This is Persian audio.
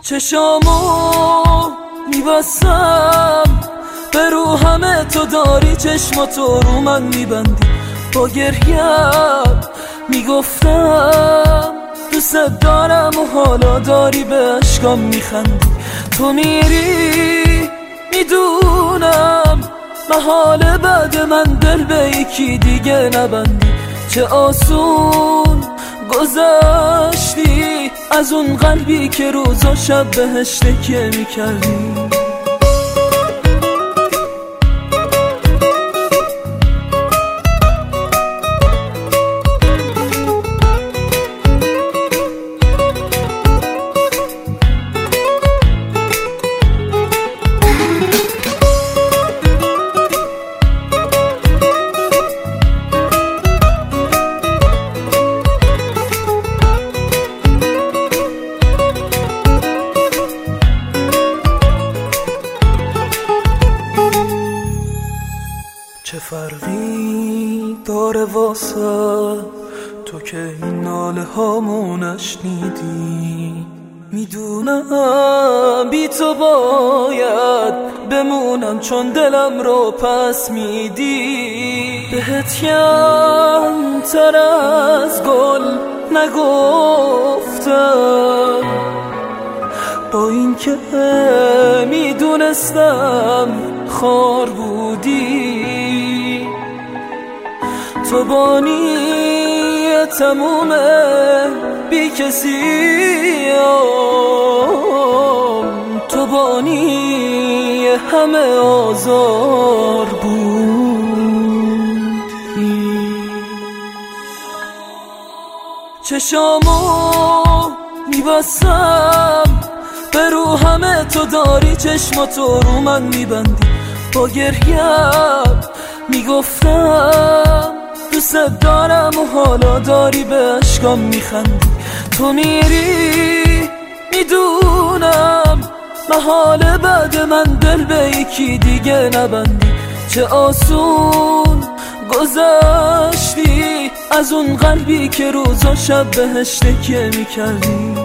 چشامو میبستم به رو همه تو داری، چشماتو رو من میبندی. با گریم میگفتم دوست دارم و حالا داری به عشقام میخندی. تو میری میدونم محال بعد من دل به یکی دیگه نبندی. چه آسون گذشتی از اون قلبی که روز و شب بهش تکیه میکردی. چه فرقی داره واسه تو که این ناله هامو نشنیدی؟ میدونم بی تو باید بمونم چون دلم رو پس میدی. بهت کم تر از گل نگفتم با این که میدونستم خار بودی. تو بانی تمومه بی کسی، تو بانی همه آزار بودی. چشامو میبستم به رو همه تو داری، چشماتو رو من میبندی. با گریم میگفتم دوست دارم و حالا داری به عشقام میخندی. تو میری میدونم محال بعد من دل به یکی دیگه نبندی. چه آسون گذشتی از اون قلبی که روز و شب بهش تکیه میکردی.